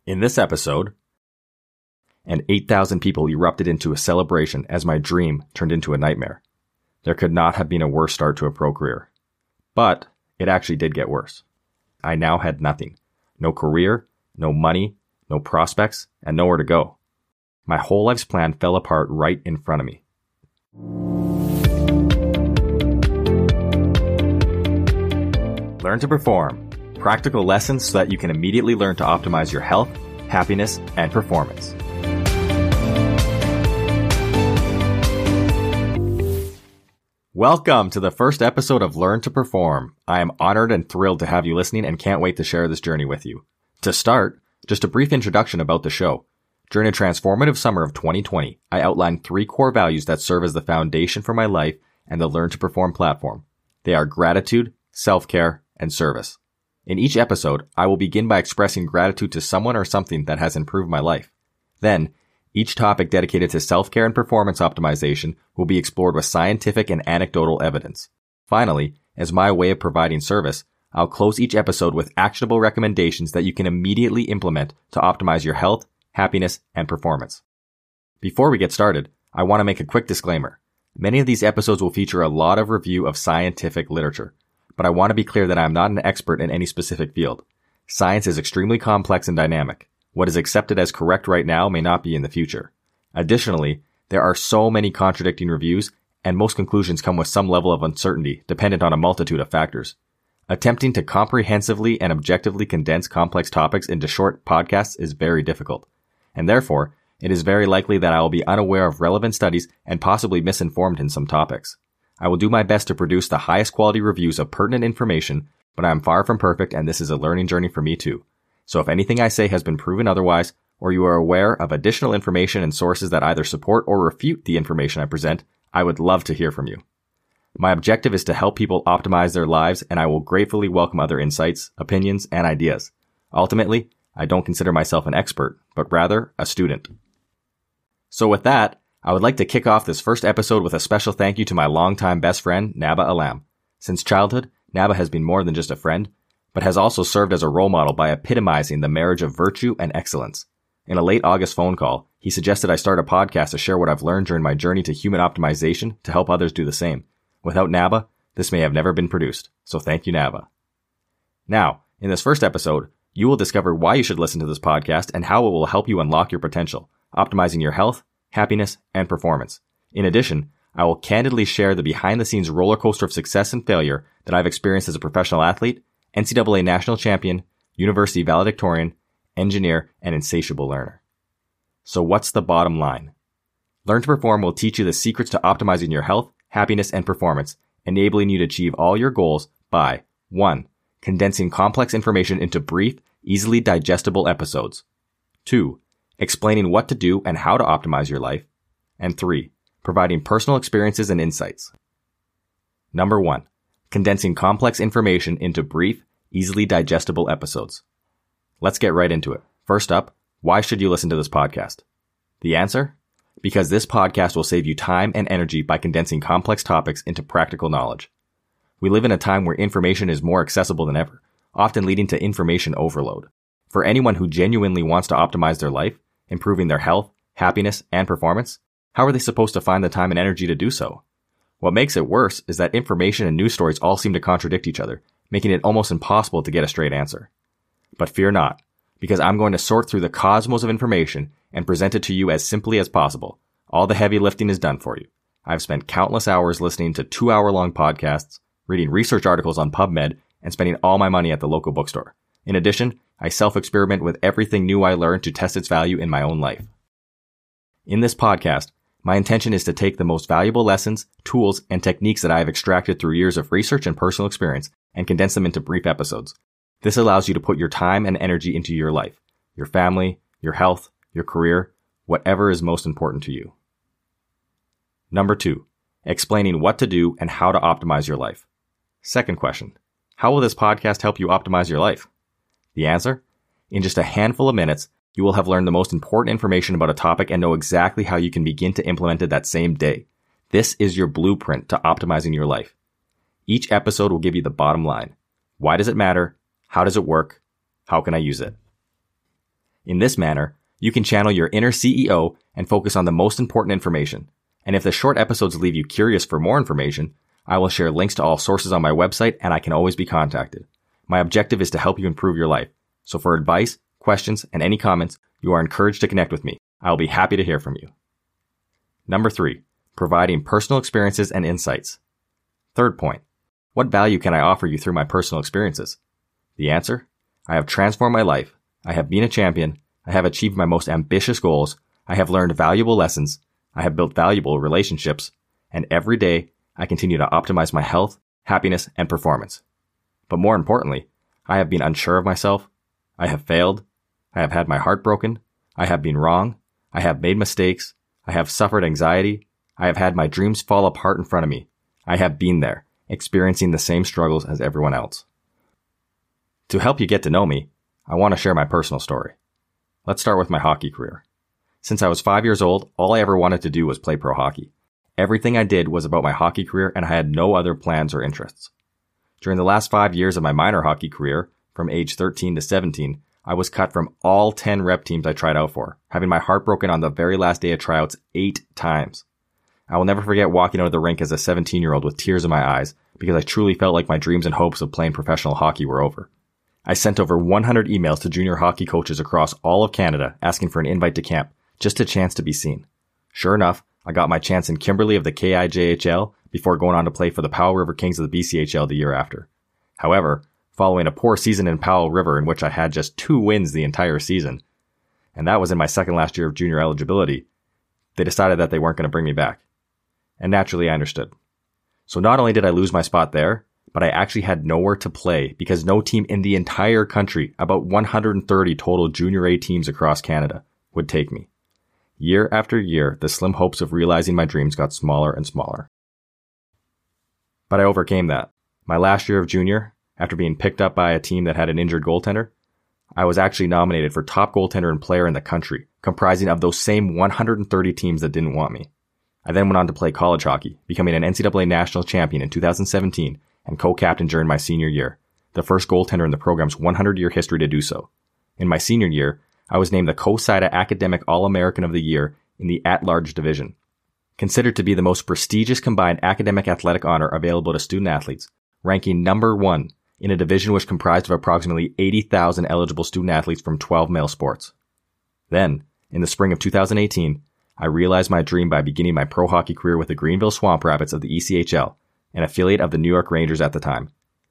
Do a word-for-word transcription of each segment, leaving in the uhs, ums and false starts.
In this episode, and eight thousand people erupted into a celebration as my dream turned into a nightmare. There could not have been a worse start to a pro career. But it actually did get worse. I now had nothing. No career, no money, no prospects, and nowhere to go. My whole life's plan fell apart right in front of me. Learn to perform. Practical lessons so that you can immediately learn to optimize your health, happiness, and performance. Welcome to the first episode of Learn to Perform. I am honored and thrilled to have you listening and can't wait to share this journey with you. To start, just a brief introduction about the show. During a transformative summer of twenty twenty, I outlined three core values that serve as the foundation for my life and the Learn to Perform platform. They are gratitude, self-care, and service. In each episode, I will begin by expressing gratitude to someone or something that has improved my life. Then, each topic dedicated to self-care and performance optimization will be explored with scientific and anecdotal evidence. Finally, as my way of providing service, I'll close each episode with actionable recommendations that you can immediately implement to optimize your health, happiness, and performance. Before we get started, I want to make a quick disclaimer. Many of these episodes will feature a lot of review of scientific literature, but I want to be clear that I am not an expert in any specific field. Science is extremely complex and dynamic. What is accepted as correct right now may not be in the future. Additionally, there are so many contradicting reviews, and most conclusions come with some level of uncertainty dependent on a multitude of factors. Attempting to comprehensively and objectively condense complex topics into short podcasts is very difficult, and therefore, it is very likely that I will be unaware of relevant studies and possibly misinformed in some topics. I will do my best to produce the highest quality reviews of pertinent information, but I am far from perfect and this is a learning journey for me too. So if anything I say has been proven otherwise, or you are aware of additional information and sources that either support or refute the information I present, I would love to hear from you. My objective is to help people optimize their lives, and I will gratefully welcome other insights, opinions, and ideas. Ultimately, I don't consider myself an expert, but rather a student. So with that, I would like to kick off this first episode with a special thank you to my longtime best friend, Naba Alam. Since childhood, Naba has been more than just a friend, but has also served as a role model by epitomizing the marriage of virtue and excellence. In a late August phone call, he suggested I start a podcast to share what I've learned during my journey to human optimization to help others do the same. Without Naba, this may have never been produced, so thank you, Naba. Now, in this first episode, you will discover why you should listen to this podcast and how it will help you unlock your potential, optimizing your health, happiness, and performance. In addition, I will candidly share the behind-the-scenes roller coaster of success and failure that I've experienced as a professional athlete, N C double A national champion, university valedictorian, engineer, and insatiable learner. So what's the bottom line? Learn to Perform will teach you the secrets to optimizing your health, happiness, and performance, enabling you to achieve all your goals by one. Condensing complex information into brief, easily digestible episodes. two. Explaining what to do and how to optimize your life. And three. Providing personal experiences and insights. Number one. Condensing complex information into brief, easily digestible episodes. Let's get right into it. First up, why should you listen to this podcast? The answer? Because this podcast will save you time and energy by condensing complex topics into practical knowledge. We live in a time where information is more accessible than ever, often leading to information overload. For anyone who genuinely wants to optimize their life, improving their health, happiness, and performance, how are they supposed to find the time and energy to do so? What makes it worse is that information and news stories all seem to contradict each other, making it almost impossible to get a straight answer. But fear not, because I'm going to sort through the cosmos of information and present it to you as simply as possible. All the heavy lifting is done for you. I've spent countless hours listening to two-hour-long podcasts, reading research articles on PubMed, and spending all my money at the local bookstore. In addition, I self-experiment with everything new I learn to test its value in my own life. In this podcast, my intention is to take the most valuable lessons, tools, and techniques that I have extracted through years of research and personal experience and condense them into brief episodes. This allows you to put your time and energy into your life, your family, your health, your career, whatever is most important to you. Number two, explaining what to do and how to optimize your life. Second question, how will this podcast help you optimize your life? The answer? In just a handful of minutes, you will have learned the most important information about a topic and know exactly how you can begin to implement it that same day. This is your blueprint to optimizing your life. Each episode will give you the bottom line. Why does it matter? How does it work? How can I use it? In this manner, you can channel your inner C E O and focus on the most important information. And if the short episodes leave you curious for more information, I will share links to all sources on my website and I can always be contacted. My objective is to help you improve your life. So for advice, questions, and any comments, you are encouraged to connect with me. I will be happy to hear from you. Number three, providing personal experiences and insights. Third point, what value can I offer you through my personal experiences? The answer, I have transformed my life. I have been a champion. I have achieved my most ambitious goals. I have learned valuable lessons. I have built valuable relationships. And every day, I continue to optimize my health, happiness, and performance. But more importantly, I have been unsure of myself. I have failed. I have had my heart broken. I have been wrong. I have made mistakes. I have suffered anxiety. I have had my dreams fall apart in front of me. I have been there, experiencing the same struggles as everyone else. To help you get to know me, I want to share my personal story. Let's start with my hockey career. Since I was five years old, all I ever wanted to do was play pro hockey. Everything I did was about my hockey career and I had no other plans or interests. During the last five years of my minor hockey career, from age thirteen to seventeen, I was cut from all ten rep teams I tried out for, having my heart broken on the very last day of tryouts eight times. I will never forget walking out of the rink as a seventeen-year-old with tears in my eyes because I truly felt like my dreams and hopes of playing professional hockey were over. I sent over one hundred emails to junior hockey coaches across all of Canada asking for an invite to camp, just a chance to be seen. Sure enough, I got my chance in Kimberley of the K I J H L before going on to play for the Powell River Kings of the B C H L the year after. However, following a poor season in Powell River in which I had just two wins the entire season, and that was in my second last year of junior eligibility, they decided that they weren't going to bring me back. And naturally, I understood. So not only did I lose my spot there, but I actually had nowhere to play because no team in the entire country, about one hundred thirty total junior A teams across Canada, would take me. Year after year, the slim hopes of realizing my dreams got smaller and smaller. But I overcame that. My last year of junior, after being picked up by a team that had an injured goaltender, I was actually nominated for top goaltender and player in the country, comprising of those same one hundred thirty teams that didn't want me. I then went on to play college hockey, becoming an N C double A national champion in two thousand seventeen and co-captain during my senior year, the first goaltender in the program's one hundred year history to do so. In my senior year, I was named the COSIDA Academic All-American of the Year in the at-large division. Considered to be the most prestigious combined academic athletic honor available to student athletes, ranking number one in a division which comprised of approximately eighty thousand eligible student athletes from twelve male sports. Then, in the spring of two thousand eighteen, I realized my dream by beginning my pro hockey career with the Greenville Swamp Rabbits of the E C H L, an affiliate of the New York Rangers at the time.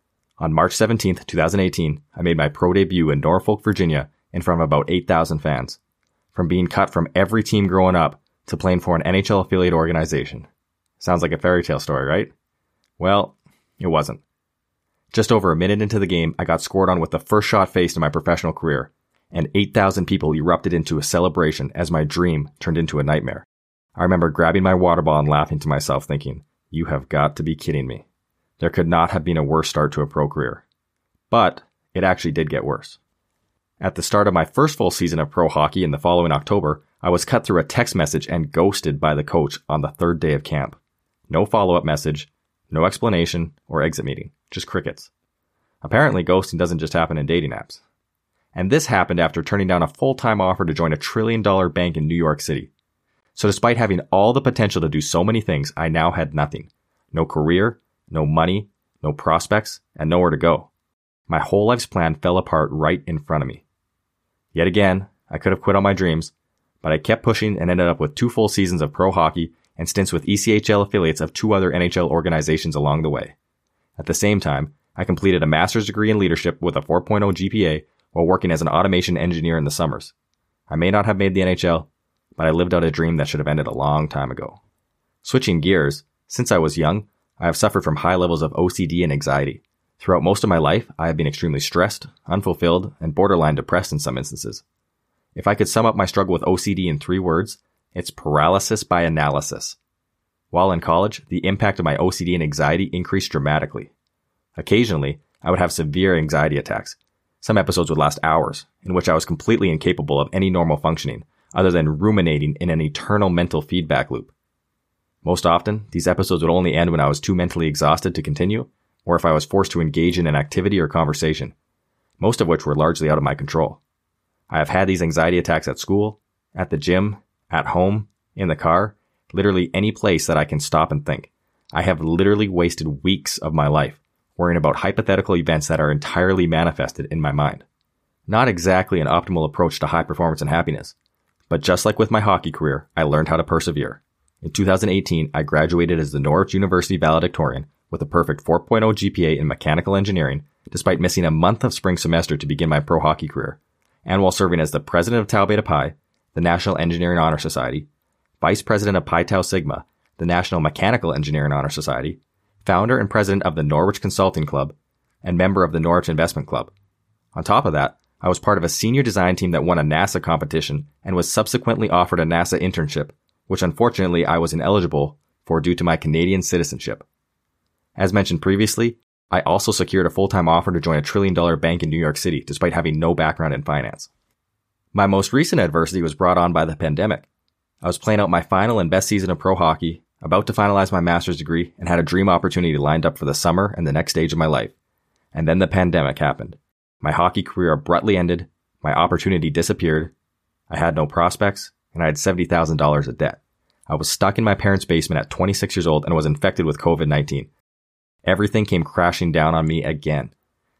On March seventeenth, twenty eighteen, I made my pro debut in Norfolk, Virginia, in front of about eight thousand fans. From being cut from every team growing up to playing for an N H L affiliate organization. Sounds like a fairy tale story, right? Well, it wasn't. Just over a minute into the game, I got scored on with the first shot faced in my professional career, and eight thousand people erupted into a celebration as my dream turned into a nightmare. I remember grabbing my water bottle and laughing to myself thinking, you have got to be kidding me. There could not have been a worse start to a pro career. But it actually did get worse. At the start of my first full season of pro hockey in the following October, I was cut through a text message and ghosted by the coach on the third day of camp. No follow-up message, no explanation or exit meeting, just crickets. Apparently, ghosting doesn't just happen in dating apps. And this happened after turning down a full-time offer to join a trillion-dollar bank in New York City. So despite having all the potential to do so many things, I now had nothing. No career, no money, no prospects, and nowhere to go. My whole life's plan fell apart right in front of me. Yet again, I could have quit on my dreams, but I kept pushing and ended up with two full seasons of pro hockey and stints with E C H L affiliates of two other N H L organizations along the way. At the same time, I completed a master's degree in leadership with a four point oh G P A while working as an automation engineer in the summers. I may not have made the N H L, but I lived out a dream that should have ended a long time ago. Switching gears, since I was young, I have suffered from high levels of O C D and anxiety. Throughout most of my life, I have been extremely stressed, unfulfilled, and borderline depressed in some instances. If I could sum up my struggle with O C D in three words, it's paralysis by analysis. While in college, the impact of my O C D and anxiety increased dramatically. Occasionally, I would have severe anxiety attacks. Some episodes would last hours, in which I was completely incapable of any normal functioning, other than ruminating in an eternal mental feedback loop. Most often, these episodes would only end when I was too mentally exhausted to continue, or if I was forced to engage in an activity or conversation, most of which were largely out of my control. I have had these anxiety attacks at school, at the gym, at home, in the car, literally any place that I can stop and think. I have literally wasted weeks of my life worrying about hypothetical events that are entirely manifested in my mind. Not exactly an optimal approach to high performance and happiness, but just like with my hockey career, I learned how to persevere. In two thousand eighteen, I graduated as the Norwich University valedictorian with a perfect four point oh G P A in mechanical engineering, despite missing a month of spring semester to begin my pro hockey career, and while serving as the president of Tau Beta Pi, the National Engineering Honor Society, vice president of Pi Tau Sigma, the National Mechanical Engineering Honor Society, founder and president of the Norwich Consulting Club, and member of the Norwich Investment Club. On top of that, I was part of a senior design team that won a NASA competition and was subsequently offered a NASA internship, which unfortunately I was ineligible for due to my Canadian citizenship. As mentioned previously, I also secured a full-time offer to join a trillion dollar bank in New York City despite having no background in finance. My most recent adversity was brought on by the pandemic. I was playing out my final and best season of pro hockey, about to finalize my master's degree, and had a dream opportunity lined up for the summer and the next stage of my life. And then the pandemic happened. My hockey career abruptly ended, my opportunity disappeared, I had no prospects, and I had seventy thousand dollars of debt. I was stuck in my parents' basement at twenty-six years old and was infected with covid nineteen. Everything came crashing down on me again.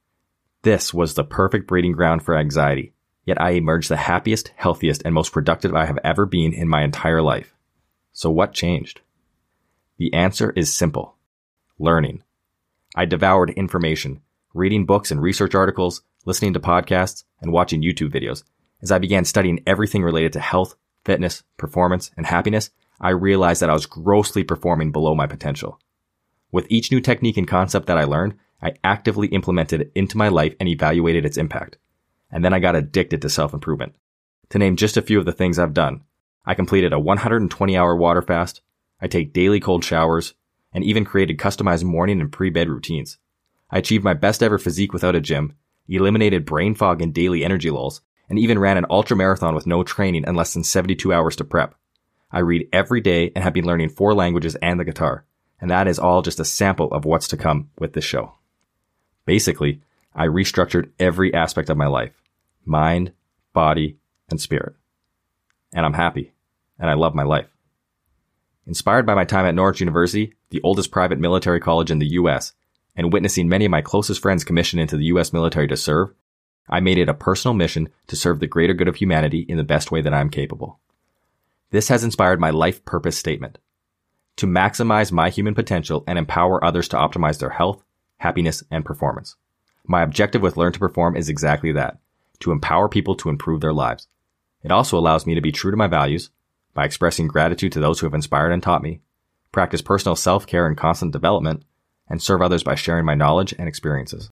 This was the perfect breeding ground for anxiety, yet I emerged the happiest, healthiest, and most productive I have ever been in my entire life. So what changed? The answer is simple. Learning. I devoured information, reading books and research articles, listening to podcasts, and watching YouTube videos. As I began studying everything related to health, fitness, performance, and happiness, I realized that I was grossly performing below my potential. With each new technique and concept that I learned, I actively implemented it into my life and evaluated its impact. And then I got addicted to self-improvement. To name just a few of the things I've done, I completed a one hundred twenty hour water fast, I take daily cold showers, and even created customized morning and pre-bed routines. I achieved my best ever physique without a gym, eliminated brain fog and daily energy lulls, and even ran an ultra marathon with no training and less than seventy-two hours to prep. I read every day and have been learning four languages and the guitar, and that is all just a sample of what's to come with this show. Basically, I restructured every aspect of my life, mind, body, and spirit. And I'm happy, and I love my life. Inspired by my time at Norwich University, the oldest private military college in the U S, and witnessing many of my closest friends commissioned into the U S military to serve, I made it a personal mission to serve the greater good of humanity in the best way that I am capable. This has inspired my life purpose statement: to maximize my human potential and empower others to optimize their health, happiness, and performance. My objective with Learn to Perform is exactly that: to empower people to improve their lives. It also allows me to be true to my values by expressing gratitude to those who have inspired and taught me, practice personal self-care and constant development, and serve others by sharing my knowledge and experiences.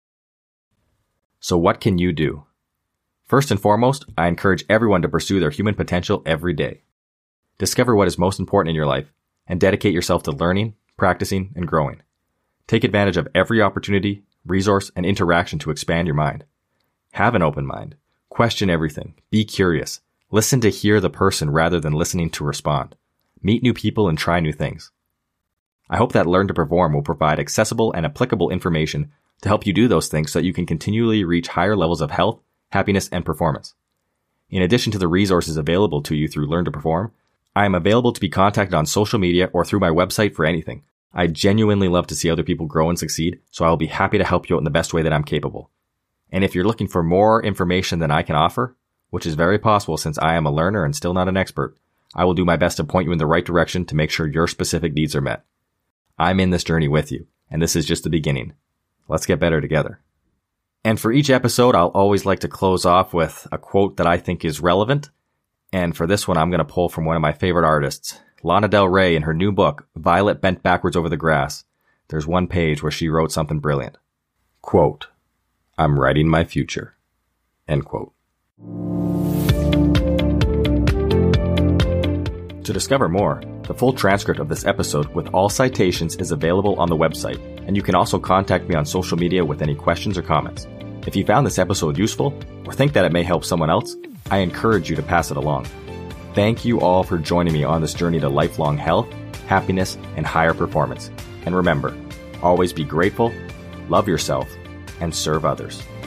So what can you do? First and foremost, I encourage everyone to pursue their human potential every day. Discover what is most important in your life and dedicate yourself to learning, practicing, and growing. Take advantage of every opportunity, resource, and interaction to expand your mind. Have an open mind. Question everything. Be curious. Listen to hear the person rather than listening to respond. Meet new people and try new things. I hope that Learn to Perform will provide accessible and applicable information to help you do those things so that you can continually reach higher levels of health, happiness, and performance. In addition to the resources available to you through Learn to Perform, I am available to be contacted on social media or through my website for anything. I genuinely love to see other people grow and succeed, so I will be happy to help you out in the best way that I'm capable. And if you're looking for more information than I can offer, which is very possible since I am a learner and still not an expert, I will do my best to point you in the right direction to make sure your specific needs are met. I'm in this journey with you, and this is just the beginning. Let's get better together. And for each episode, I'll always like to close off with a quote that I think is relevant. And for this one, I'm going to pull from one of my favorite artists, Lana Del Rey, in her new book, Violet Bent Backwards Over the Grass. There's one page where she wrote something brilliant. Quote, "I'm writing my future." End quote. To discover more, the full transcript of this episode with all citations is available on the website, and you can also contact me on social media with any questions or comments. If you found this episode useful, or think that it may help someone else, I encourage you to pass it along. Thank you all for joining me on this journey to lifelong health, happiness, and higher performance. And remember, always be grateful, love yourself, and serve others.